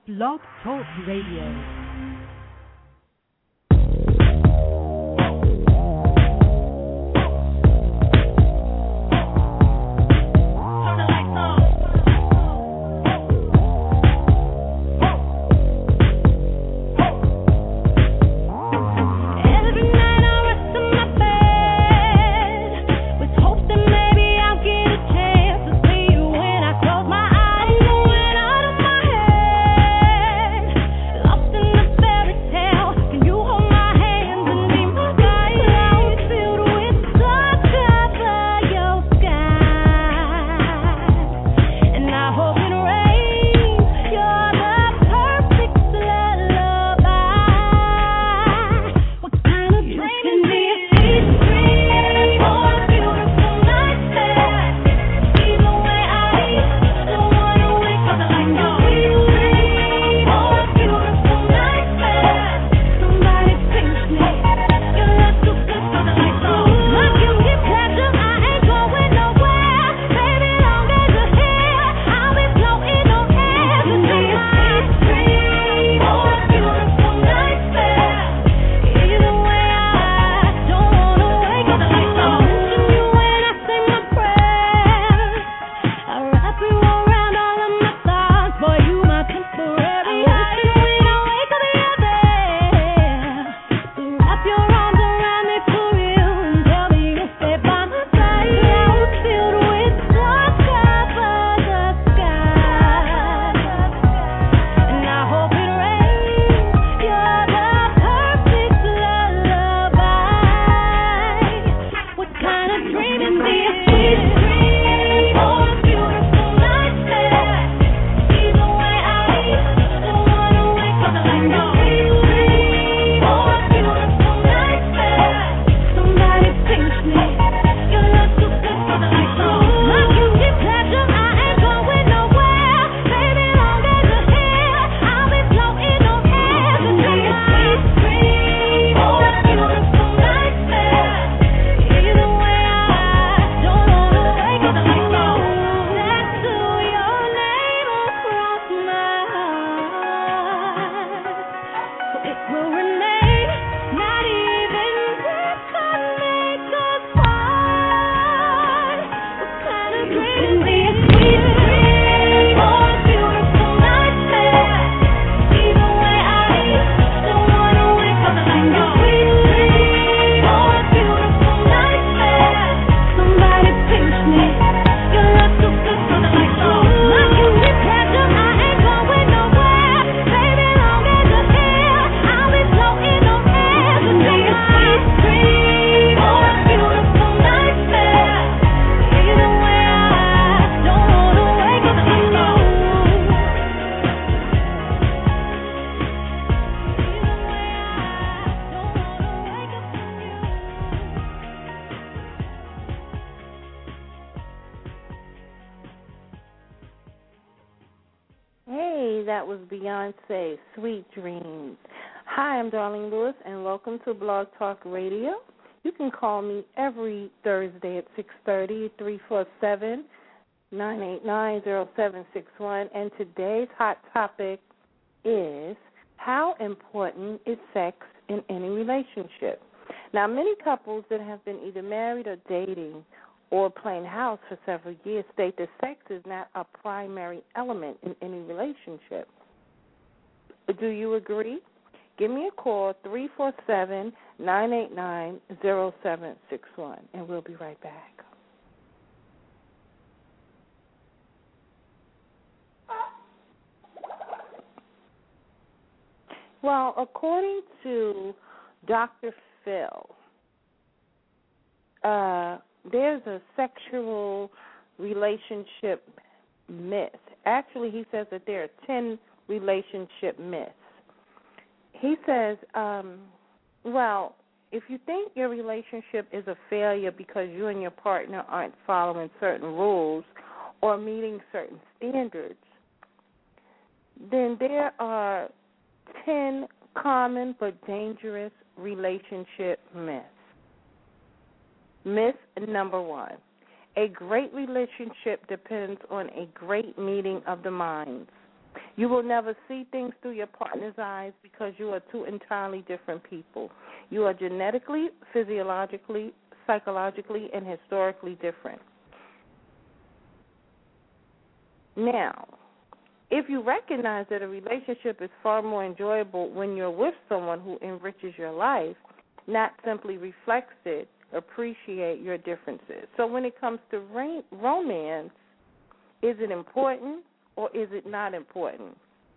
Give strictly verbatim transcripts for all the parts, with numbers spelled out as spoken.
Blog Talk Radio. Beyonce, Sweet Dreams. Hi, I'm Darlene Lewis, and welcome to Blog Talk Radio. You can call me every Thursday at six thirty, three four seven, nine eight nine, zero seven six one, and today's hot topic is how important is sex in any relationship? Now, many couples that have been either married or dating or playing house for several years state that sex is not a primary element in any relationship. Do you agree? Give me a call, three four seven, nine eight nine, zero seven six one, and we'll be right back. Well, according to Doctor Phil, uh, there's a sexual relationship myth. Actually, he says that there are ten relationship myths. He says, um, well, if you think your relationship is a failure because you and your partner aren't following certain rules or meeting certain standards, then there are ten common but dangerous relationship myths. Myth number one, a great relationship depends on a great meeting of the minds. You will never see things through your partner's eyes because you are two entirely different people. You are genetically, physiologically, psychologically, and historically different. Now, if you recognize that a relationship is far more enjoyable when you're with someone who enriches your life, not simply reflects it, appreciate your differences. So when it comes to ra- romance, is it important or is it not important?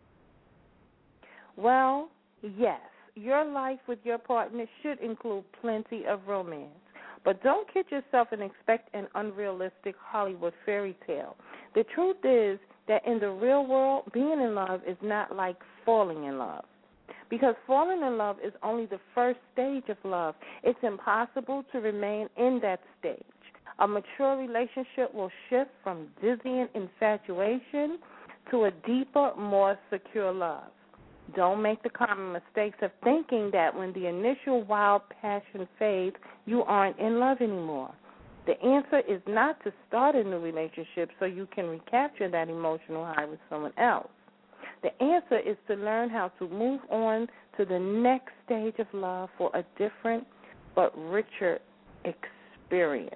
Well, yes, your life with your partner should include plenty of romance. But don't kid yourself and expect an unrealistic Hollywood fairy tale. The truth is that in the real world, being in love is not like falling in love. Because falling in love is only the first stage of love. It's impossible to remain in that stage. A mature relationship will shift from dizzying infatuation to a deeper, more secure love. Don't make the common mistakes of thinking that when the initial wild passion fades, you aren't in love anymore. The answer is not to start a new relationship so you can recapture that emotional high with someone else. The answer is to learn how to move on to the next stage of love for a different but richer experience.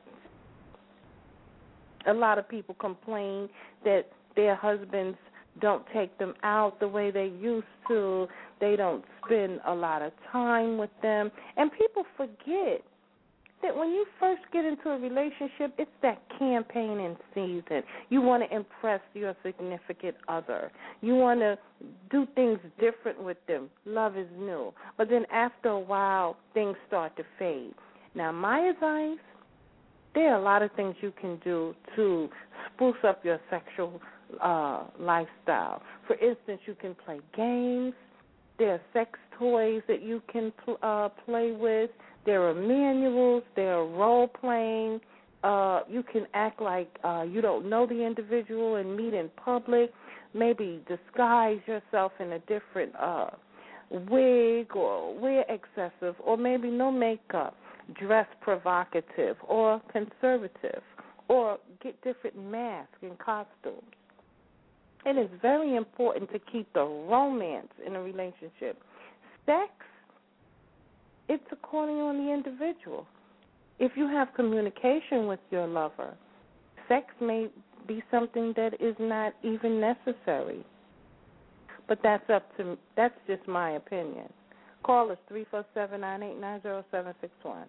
A lot of people complain that their husbands don't take them out the way they used to. They don't spend a lot of time with them. And people forget that when you first get into a relationship, it's that campaigning season. You want to impress your significant other. You want to do things different with them. Love is new. But then after a while, things start to fade. Now, my advice, there are a lot of things you can do to spruce up your sexual uh, lifestyle. For instance, you can play games. There are sex toys that you can pl- uh, play with. There are manuals. There are role-playing. Uh, you can act like uh, you don't know the individual and meet in public. Maybe disguise yourself in a different uh, wig or wear excessive or maybe no makeup. Dress provocative or conservative or get different masks and costumes. It is very important to keep the romance in a relationship. Sex, it's according on the individual. If you have communication with your lover, sex may be something that is not even necessary. But that's up to that's just my opinion. Call us three four seven, nine eight nine, zero seven six one.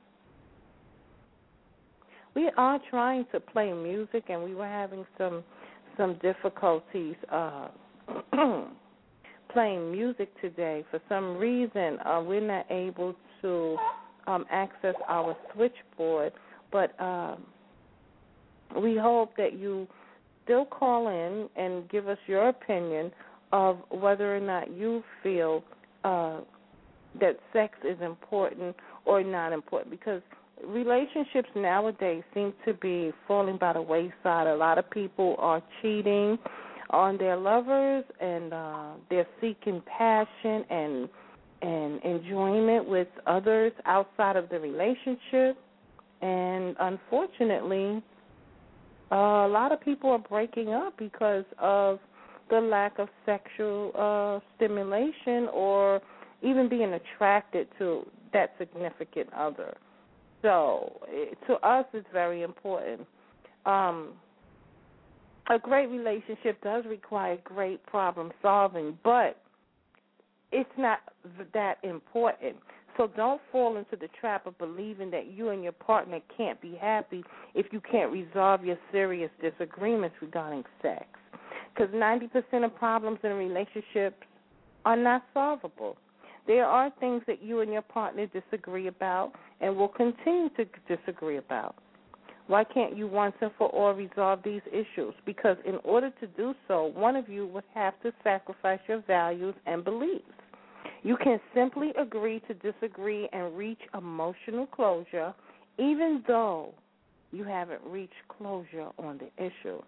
We are trying to play music, and we were having some some difficulties uh, playing music today. For some reason, uh, we're not able to um, access our switchboard, but uh, we hope that you still call in and give us your opinion of whether or not you feel uh, that sex is important or not important, because relationships nowadays seem to be falling by the wayside. A lot of people are cheating on their lovers, and uh, they're seeking passion and and enjoyment with others outside of the relationship. And unfortunately, uh, a lot of people are breaking up because of the lack of sexual uh, stimulation or even being attracted to that significant other. So it, to us, it's very important. Um, a great relationship does require great problem solving, but it's not that important. So don't fall into the trap of believing that you and your partner can't be happy if you can't resolve your serious disagreements regarding sex. Because ninety percent of problems in relationships are not solvable. There are things that you and your partner disagree about and will continue to disagree about. Why can't you once and for all resolve these issues? Because in order to do so, one of you would have to sacrifice your values and beliefs. You can simply agree to disagree and reach emotional closure, even though you haven't reached closure on the issue.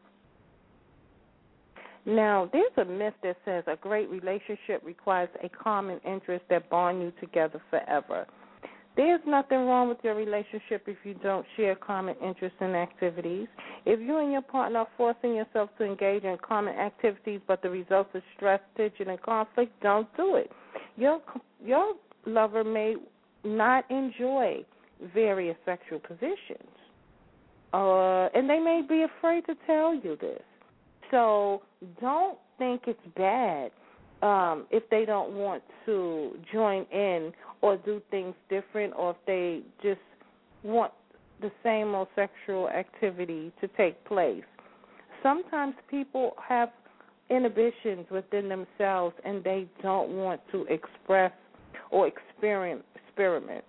Now, there's a myth that says a great relationship requires a common interest that bond you together forever. There's nothing wrong with your relationship if you don't share common interests and activities. If you and your partner are forcing yourself to engage in common activities but the result is stress, tension, and conflict, don't do it. Your, your lover may not enjoy various sexual positions, uh, and they may be afraid to tell you this. So don't think it's bad um, if they don't want to join in or do things different, or if they just want the same old sexual activity to take place. Sometimes people have inhibitions within themselves and they don't want to express or experiment. experiment.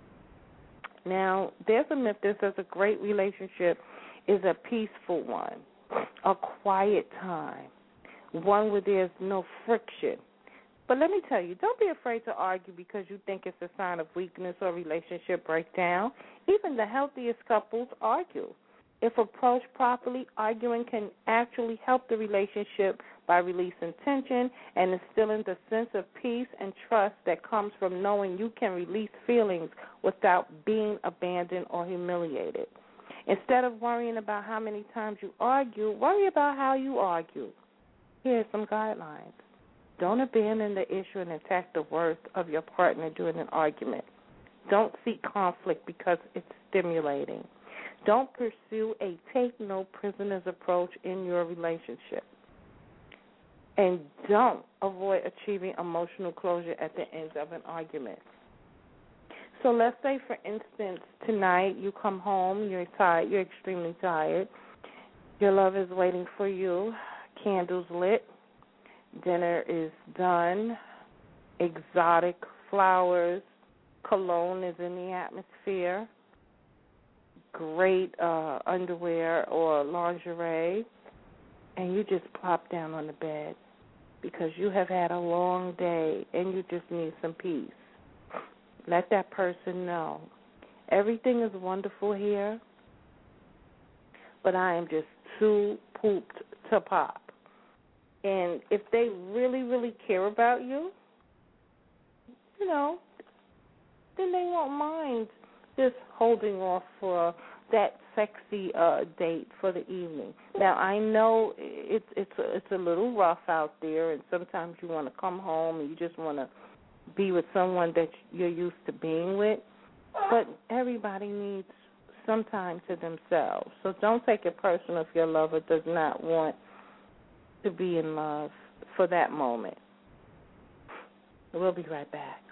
Now, there's a myth that says a great relationship is a peaceful one, a quiet time, one where there's no friction. But let me tell you, don't be afraid to argue because you think it's a sign of weakness or relationship breakdown. Even the healthiest couples argue. If approached properly, arguing can actually help the relationship by releasing tension and instilling the sense of peace and trust that comes from knowing you can release feelings without being abandoned or humiliated. Instead of worrying about how many times you argue, worry about how you argue. Here are some guidelines. Don't abandon the issue and attack the worth of your partner during an argument. Don't seek conflict because it's stimulating. Don't pursue a take-no-prisoners approach in your relationship. And don't avoid achieving emotional closure at the end of an argument. So let's say, for instance, tonight you come home, you're tired, you're extremely tired. Your lover is waiting for you, candles lit. Dinner is done, exotic flowers, cologne is in the atmosphere, great uh, underwear or lingerie, and you just plop down on the bed because you have had a long day and you just need some peace. Let that person know. Everything is wonderful here, but I am just too pooped to pop. And if they really, really care about you, you know, then they won't mind just holding off for that sexy uh, date for the evening. Now, I know it's it's a, it's a little rough out there, and sometimes you want to come home and you just want to be with someone that you're used to being with, but everybody needs some time to themselves. So don't take it personal if your lover does not want to be in love for that moment. We'll be right back.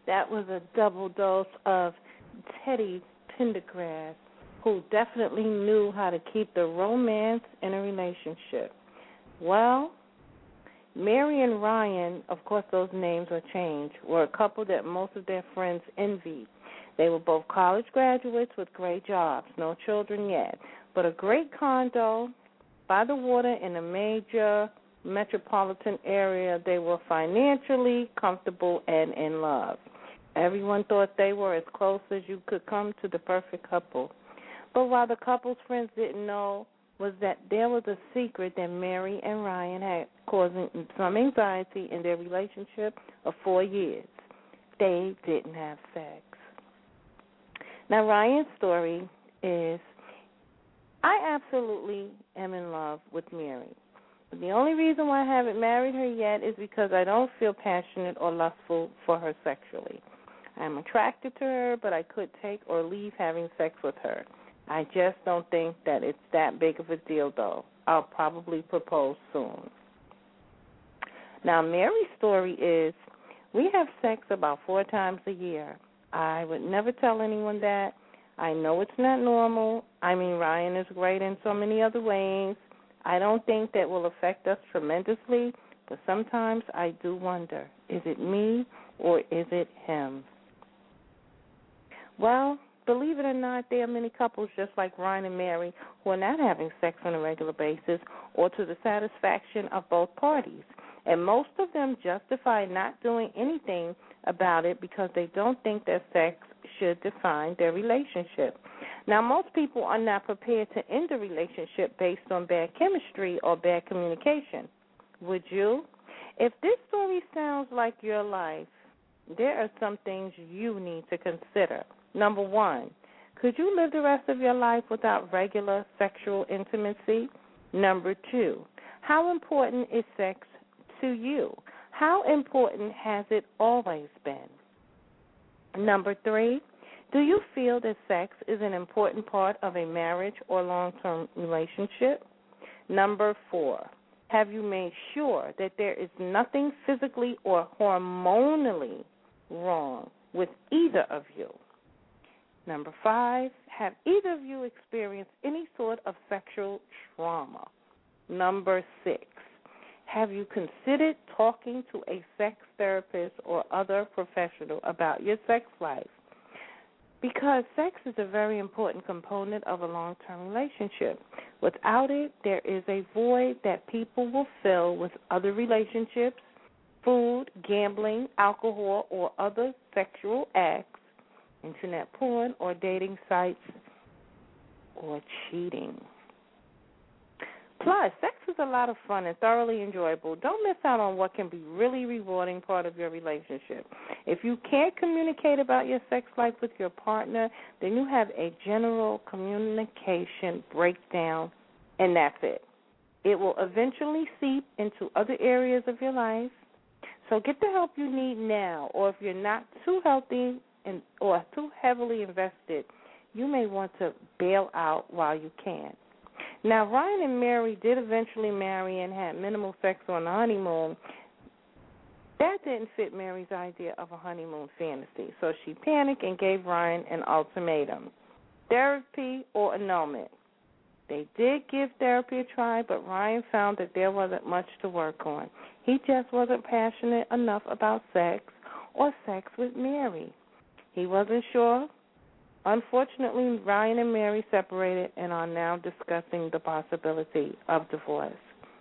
That was a double dose of Teddy Pendergrass, who definitely knew how to keep the romance in a relationship. Well, Mary and Ryan, of course those names were changed, were a couple that most of their friends envied. They were both college graduates with great jobs, no children yet, but a great condo by the water in a major metropolitan area. They were financially comfortable and in love. Everyone thought they were as close as you could come to the perfect couple. But while the couple's friends didn't know was that there was a secret that Mary and Ryan had causing some anxiety in their relationship of four years. They didn't have sex. Now, Ryan's story is, I absolutely am in love with Mary. But the only reason why I haven't married her yet is because I don't feel passionate or lustful for her sexually. I'm attracted to her, but I could take or leave having sex with her. I just don't think that it's that big of a deal, though. I'll probably propose soon. Now, Mary's story is, we have sex about four times a year. I would never tell anyone that. I know it's not normal. I mean, Ryan is great in so many other ways. I don't think that will affect us tremendously, but sometimes I do wonder, is it me or is it him? Well, believe it or not, there are many couples just like Ryan and Mary who are not having sex on a regular basis or to the satisfaction of both parties. And most of them justify not doing anything about it because they don't think that sex should define their relationship. Now, most people are not prepared to end a relationship based on bad chemistry or bad communication. Would you? If this story sounds like your life, there are some things you need to consider. Number one, could you live the rest of your life without regular sexual intimacy? Number two, how important is sex to you? How important has it always been? Number three, do you feel that sex is an important part of a marriage or long-term relationship? Number four, have you made sure that there is nothing physically or hormonally wrong with either of you? Number five, have either of you experienced any sort of sexual trauma? Number six, have you considered talking to a sex therapist or other professional about your sex life? Because sex is a very important component of a long-term relationship. Without it, there is a void that people will fill with other relationships, food, gambling, alcohol, or other sexual acts, internet porn, or dating sites, or cheating. Plus, sex is a lot of fun and thoroughly enjoyable. Don't miss out on what can be really rewarding part of your relationship. If you can't communicate about your sex life with your partner, then you have a general communication breakdown, and that's it. It will eventually seep into other areas of your life. So get the help you need now, or if you're not too healthy and or too heavily invested, you may want to bail out while you can. Now, Ryan and Mary did eventually marry and had minimal sex on the honeymoon. That didn't fit Mary's idea of a honeymoon fantasy, so she panicked and gave Ryan an ultimatum: therapy or annulment. They did give therapy a try, but Ryan found that there wasn't much to work on. He just wasn't passionate enough about sex or sex with Mary. He wasn't sure. Unfortunately, Ryan and Mary separated and are now discussing the possibility of divorce.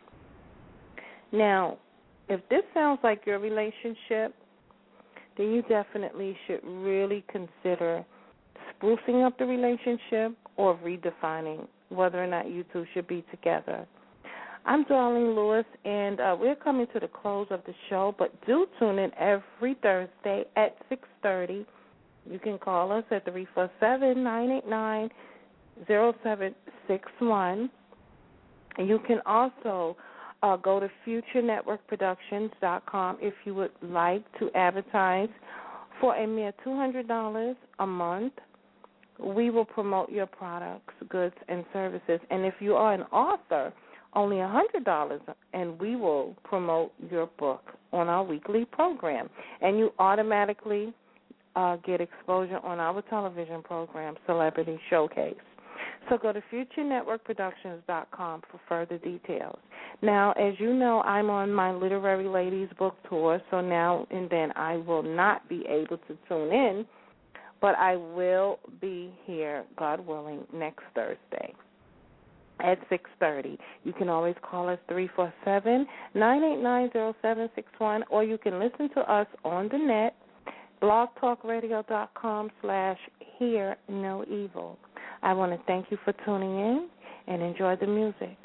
Now, if this sounds like your relationship, then you definitely should really consider sprucing up the relationship or redefining whether or not you two should be together. I'm Darlene Lewis, and uh, we're coming to the close of the show, but do tune in every Thursday at six thirty. You can call us at three four seven, nine eight nine, zero seven six one. And you can also uh, go to future network productions dot com if you would like to advertise for a mere two hundred dollars a month. We will promote your products, goods, and services. And if you are an author, only one hundred dollars, and we will promote your book on our weekly program. And you automatically uh, get exposure on our television program, Celebrity Showcase. So go to future network productions dot com for further details. Now, as you know, I'm on my Literary Ladies book tour, so now and then I will not be able to tune in, but I will be here, God willing, next Thursday at six thirty. You can always call us three four seven, nine eight nine, zero seven six one, or you can listen to us on the net, blogtalkradio.com slash hear no evil. I want to thank you for tuning in and enjoy the music.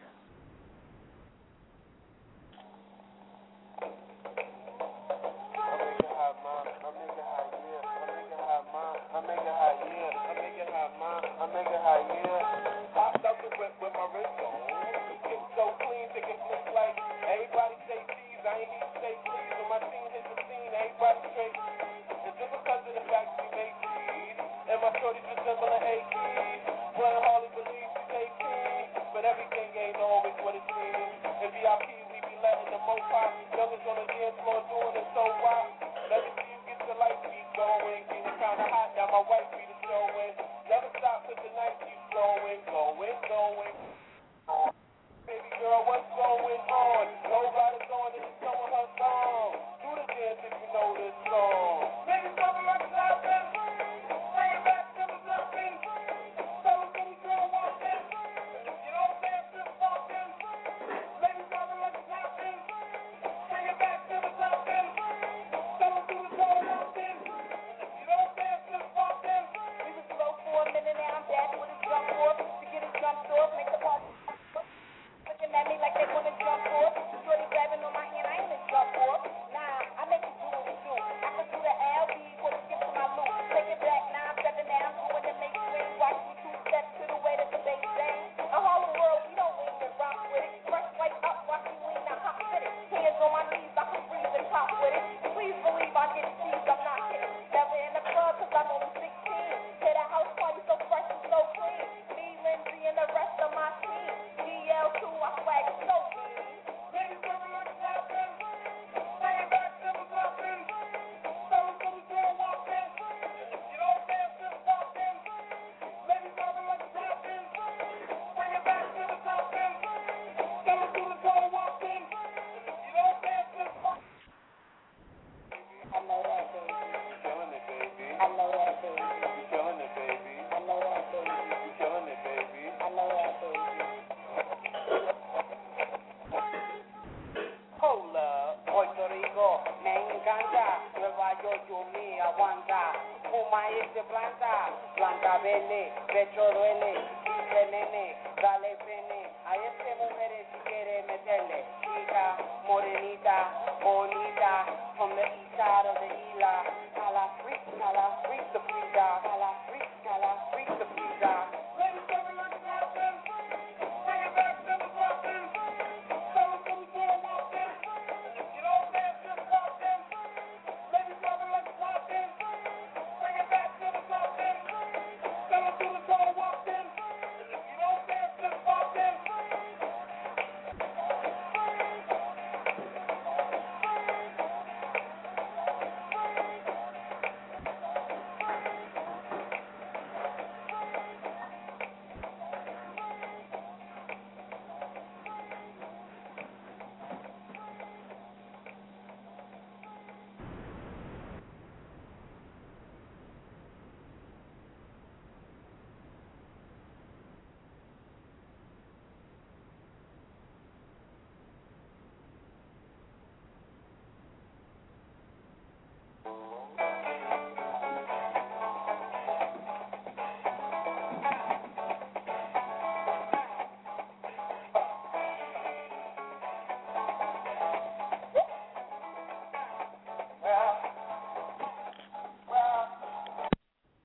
Blanca Belle, Petro Duele, Nene,